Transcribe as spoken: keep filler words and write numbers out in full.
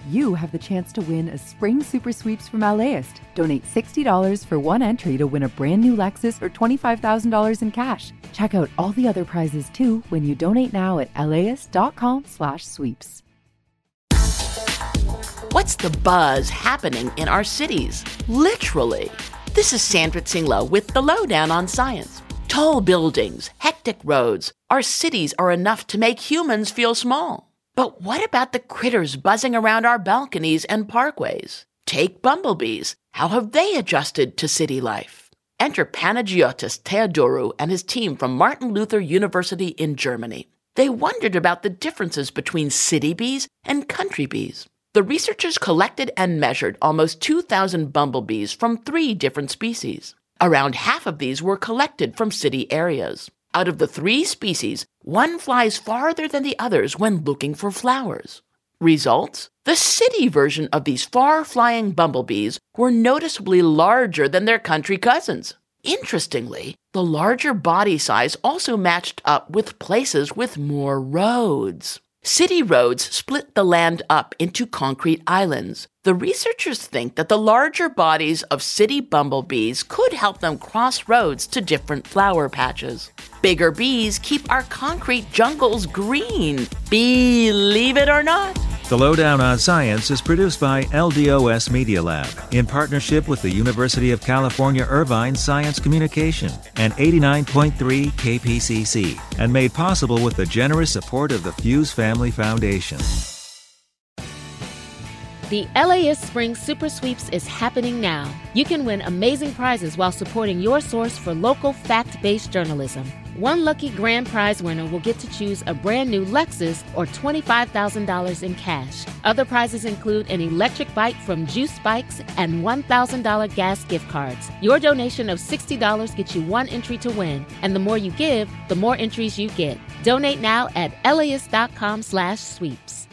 you have the chance to win a spring super sweeps from LAist. Donate sixty dollars for one entry to win a brand new Lexus or twenty-five thousand dollars in cash. Check out all the other prizes too when you donate now at laist.com slash sweeps. What's the buzz happening in our cities? Literally. This is Sandra Tsinglow with the Lowdown on Science. Tall buildings, hectic roads, our cities are enough to make humans feel small. But what about the critters buzzing around our balconies and parkways? Take bumblebees. How have they adjusted to city life? Enter Panagiotis Theodorou and his team from Martin Luther University in Germany. They wondered about the differences between city bees and country bees. The researchers collected and measured almost two thousand bumblebees from three different species. Around half of these were collected from city areas. Out of the three species, one flies farther than the others when looking for flowers. Results? The city version of these far-flying bumblebees were noticeably larger than their country cousins. Interestingly, the larger body size also matched up with places with more roads. City roads split the land up into concrete islands. The researchers think that the larger bodies of city bumblebees could help them cross roads to different flower patches. Bigger bees keep our concrete jungles green. Believe it or not. The Lowdown on Science is produced by L D O S Media Lab in partnership with the University of California Irvine Science Communication and eighty-nine point three K P C C, and made possible with the generous support of the Fuse Family Foundation. The LAist Spring Super Sweeps is happening now. You can win amazing prizes while supporting your source for local fact-based journalism. One lucky grand prize winner will get to choose a brand new Lexus or twenty-five thousand dollars in cash. Other prizes include an electric bike from Juice Bikes and one thousand dollars gas gift cards. Your donation of sixty dollars gets you one entry to win, and the more you give, the more entries you get. Donate now at laist.com slash sweeps.